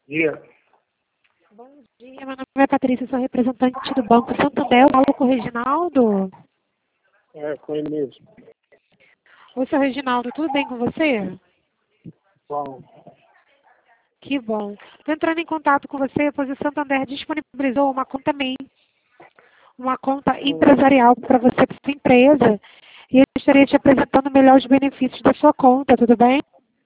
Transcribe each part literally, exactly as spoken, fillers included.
Dia. Bom dia, meu nome é Patrícia, sou representante do Banco Santander. Eu falo com o Reginaldo. É, com ele mesmo. Oi, seu Reginaldo, tudo bem com você? Bom, Que bom. Estou entrando em contato com você, pois o Santander disponibilizou uma conta M E I, uma conta empresarial para você, para sua empresa. E eu estaria te apresentando melhor os benefícios da sua conta, tudo bem?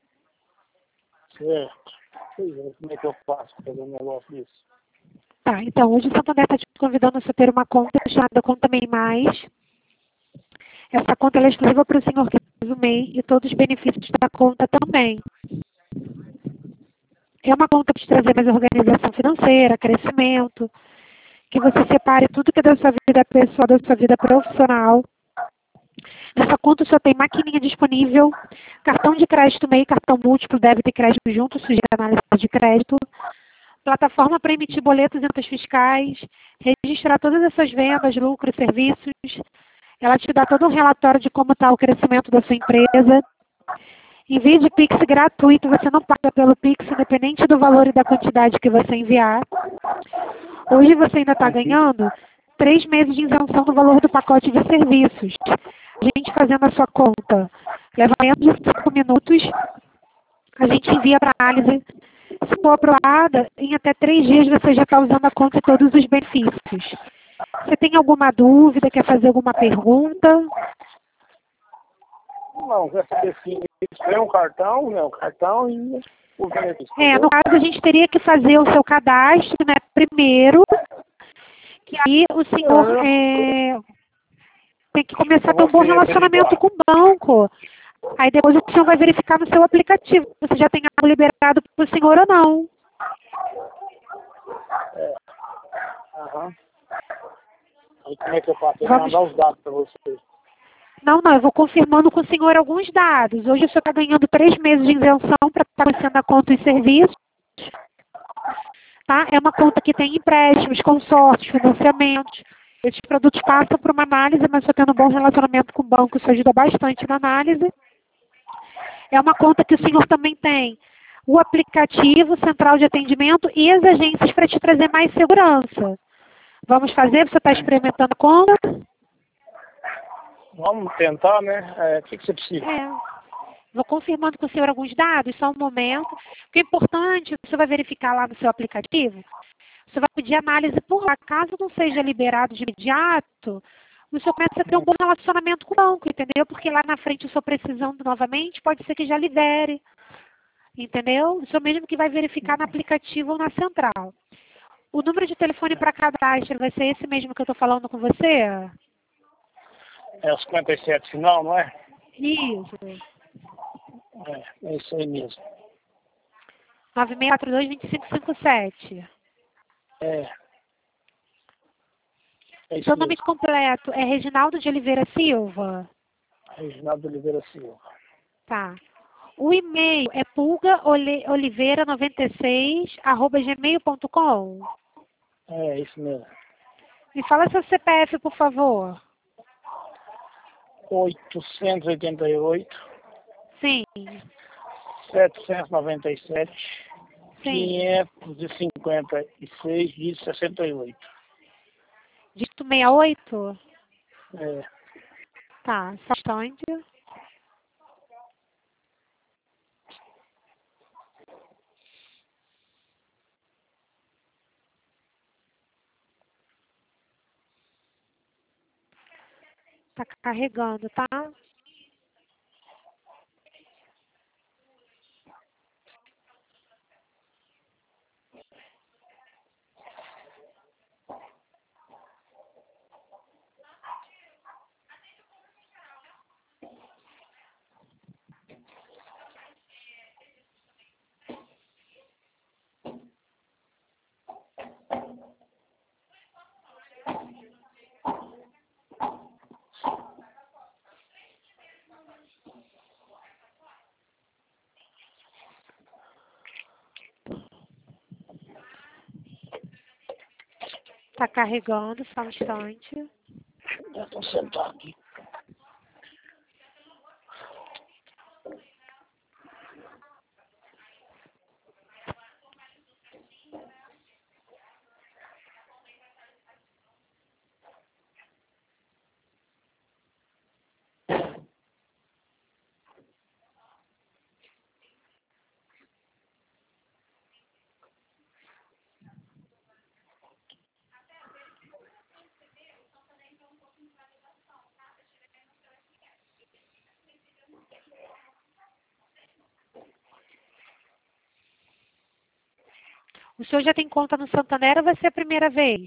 certo. Pois é, como é que eu faço para fazer um negócio desse? Tá, então hoje o Santander está te convidando a você ter uma conta chamada Conta M E I Mais. Essa conta ela é exclusiva para o senhor que faz o M E I e todos os benefícios da conta também. É uma conta para te trazer mais organização financeira, crescimento, que você separe tudo que é da sua vida pessoal, da sua vida profissional. Nessa conta só tem maquininha disponível, cartão de crédito M E I, cartão múltiplo, débito e crédito junto, sujeito à análise de crédito, plataforma para emitir boletos e notas fiscais, registrar todas as suas vendas, lucros, serviços. Ela te dá todo um relatório de como está o crescimento da sua empresa. Envio de Pix gratuito, você não paga pelo Pix, independente do valor e da quantidade que você enviar. Hoje você ainda está ganhando três meses de isenção do valor do pacote de serviços. A gente fazendo a sua conta leva menos de cinco minutos, a gente envia para análise. Se for aprovada, em até três dias você já está usando a conta e todos os benefícios. Você tem alguma dúvida, quer fazer alguma pergunta? Não, quer saber se isso é um cartão, né? Um cartão e o benefício, É, no entendeu? caso a gente teria que fazer o seu cadastro, né, primeiro, que aí o senhor é, tem que começar a Eu ter vou um bom ser relacionamento averiguado. com o banco. Aí depois o senhor vai verificar no seu aplicativo se você já tem algo liberado para o senhor ou não. É. Aham. Aí como é que eu faço? Eu vou Vamos. mandar os dados para você. Não, não, eu vou confirmando com o senhor alguns dados. Hoje o senhor está ganhando três meses de isenção para estar conhecendo a conta e serviços. Tá? É uma conta que tem empréstimos, consórcios, financiamentos. Esses produtos passam por uma análise, mas só tendo um bom relacionamento com o banco, isso ajuda bastante na análise. É uma conta que o senhor também tem o aplicativo, central de atendimento e as agências para te trazer mais segurança. Vamos fazer? Você está experimentando a conta? Vamos tentar, né? É, o que, que você precisa? É. Vou confirmando com o senhor alguns dados, só um momento. O que é importante, você vai verificar lá no seu aplicativo, você vai pedir análise por lá. Caso não seja liberado de imediato, o senhor começa a ter um bom relacionamento com o banco, entendeu? Porque lá na frente, o senhor precisando novamente, pode ser que já libere, entendeu? O senhor mesmo que vai verificar no aplicativo ou na central. O número de telefone para cadastro vai ser esse mesmo que eu estou falando com você? É o cinquenta e sete final, não é? Isso. É, é isso aí mesmo. nove seis quatro dois, dois cinco cinco sete. É, é isso Seu nome mesmo. completo é Reginaldo de Oliveira Silva? Reginaldo Oliveira Silva. Tá. O e-mail é pulgaoliveira noventa e seis arroba gmail ponto com. É, isso mesmo. Me fala seu C P F, por favor. oitocentos e oitenta e oito, Sim, setecentos e noventa e sete, sim. quinhentos e cinquenta e seis e sessenta e oito. Dígito sessenta e oito? É, Tá, só um instante. Tá carregando, tá? Tá carregando, só um instante. já estou sentado aqui. O senhor já tem conta no Santander ou vai ser a primeira vez?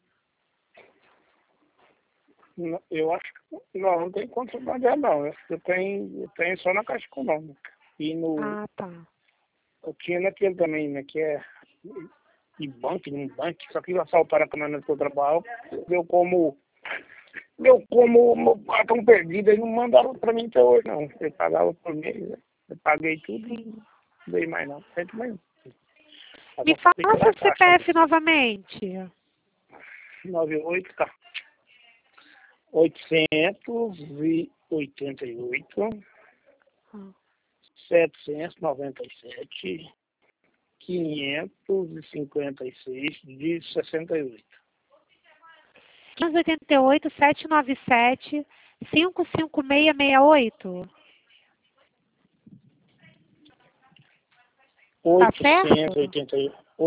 Não, eu acho que não, não tem conta bancária não. Eu tenho, eu tenho só na Caixa Econômica. E no. Ah, tá. Eu tinha naquele também, né? Que é de banco, um banco, só que assaltaram a caminhonete que eu trabalho. Deu como. Deu como meu cartão perdido, aí não mandaram pra mim até hoje, não. Eu pagava por mês, né? Eu paguei tudo e não dei mais não. Sempre mais. Me fala seu C P F novamente. nove oito, tá. oitocentos e oitenta e oito, setecentos e noventa e sete, quinhentos e cinquenta e seis, de sessenta e oito. quinhentos e oitenta e oito, setecentos e noventa e sete, cinco cinco seis seis oito. Tá certo? oitocentos e oitenta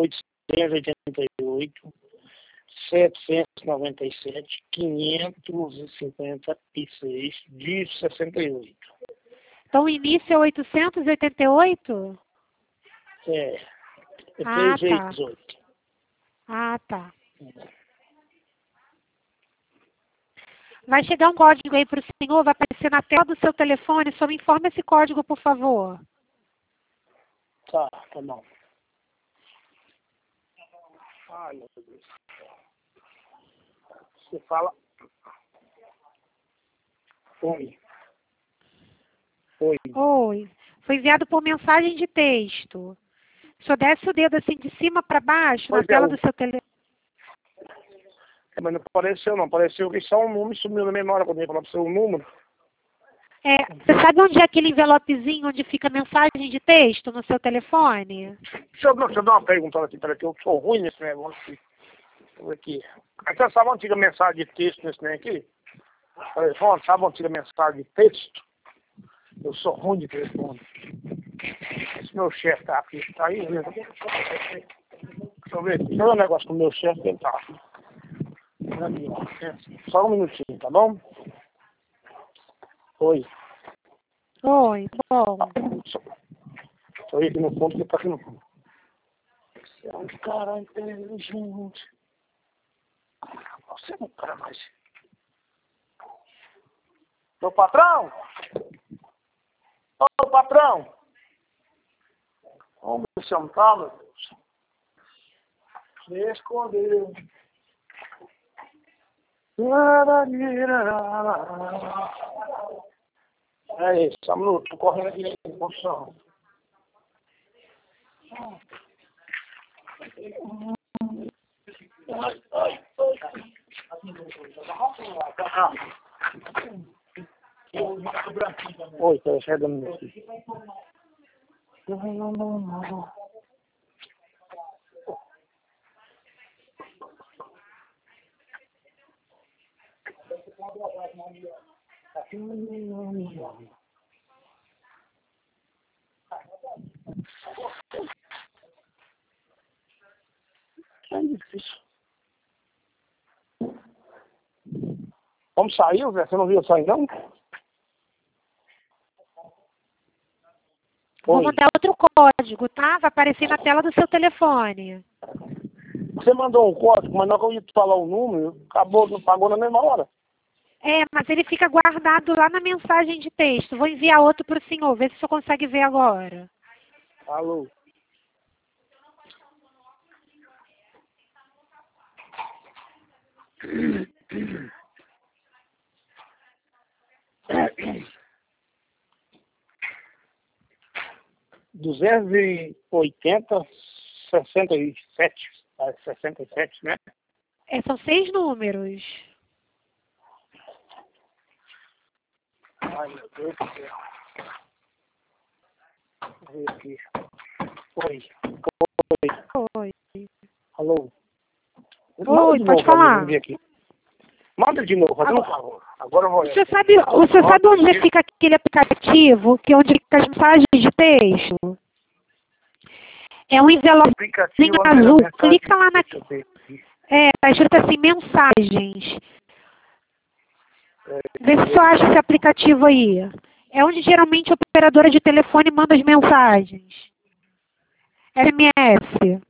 e oito, setecentos e noventa e sete, quinhentos e cinquenta e seis, de sessenta e oito. Então o início é oitocentos e oitenta e oito? É, é Ah, três tá. vezes oito. Ah, tá. Vai chegar um código aí para o senhor, vai aparecer na tela do seu telefone, só me informe esse código, por favor. Tá, tá bom. Ai, meu Deus. Você fala. Oi. Oi. Oi. Foi enviado por mensagem de texto. O senhor desce o dedo assim de cima para baixo, Pois na tela é, do seu telefone. É, mas não apareceu não, apareceu que só um número sumiu na mesma hora quando eu ia falar pro seu número. É, você sabe onde é aquele envelopezinho onde fica mensagem de texto no seu telefone? Deixa eu, não, deixa eu dar uma pergunta aqui, peraí, que eu sou ruim nesse negócio aqui. Deixa eu ver aqui. Aí você sabe a antiga mensagem de texto nesse trem aqui? Telefone, sabe a antiga mensagem de texto? Eu sou ruim de telefone. Esse meu chefe tá aqui, tá aí, né? Deixa eu ver aqui, deixa eu ver um negócio com o meu chefe, ele tá. Aqui, ó. Só um minutinho, tá bom? Oi. Oi, bom. Estou aqui no ponto que tá aqui no ponto. Você é um cara inteligente. Você é um cara mais. Ô patrão! Ô patrão! Vamos me sentar, meu Deus. Me escondeu. É isso, só um minuto, tô correndo aqui em construção. Ai, ai, ai. Oi, tô chegando aqui. Não, não, não. É difícil. Como saiu, Zé? Você não viu sair, não? Vou Oi. mandar outro código, tá? Vai aparecer na tela do seu telefone. Você mandou um código, mas na hora que eu ia te falar o número, acabou, não pagou na mesma hora. É, mas ele fica guardado lá na mensagem de texto. Vou enviar outro para o senhor, ver se o senhor consegue ver agora. Alô? duzentos e oitenta, sessenta e sete. sessenta e sete, né? É, são seis números. Ai, meu Deus do céu. Deixa eu ver aqui. Oi. Oi. Oi. Alô? Oi, de pode novo pra mim, falar. vamos ver aqui. Manda de novo, fazendo um favor. Agora eu vou olhar. Você sabe, você sabe onde fica aquele aplicativo, que é onde fica as mensagens de texto? É um envelopezinho Aplicativo, azul. mensagem. Clica lá na... Deixa eu ver aqui. É, tá escrito assim, mensagens. É, Vê se você acha esse aplicativo aí. É onde geralmente a operadora de telefone manda as mensagens. S M S.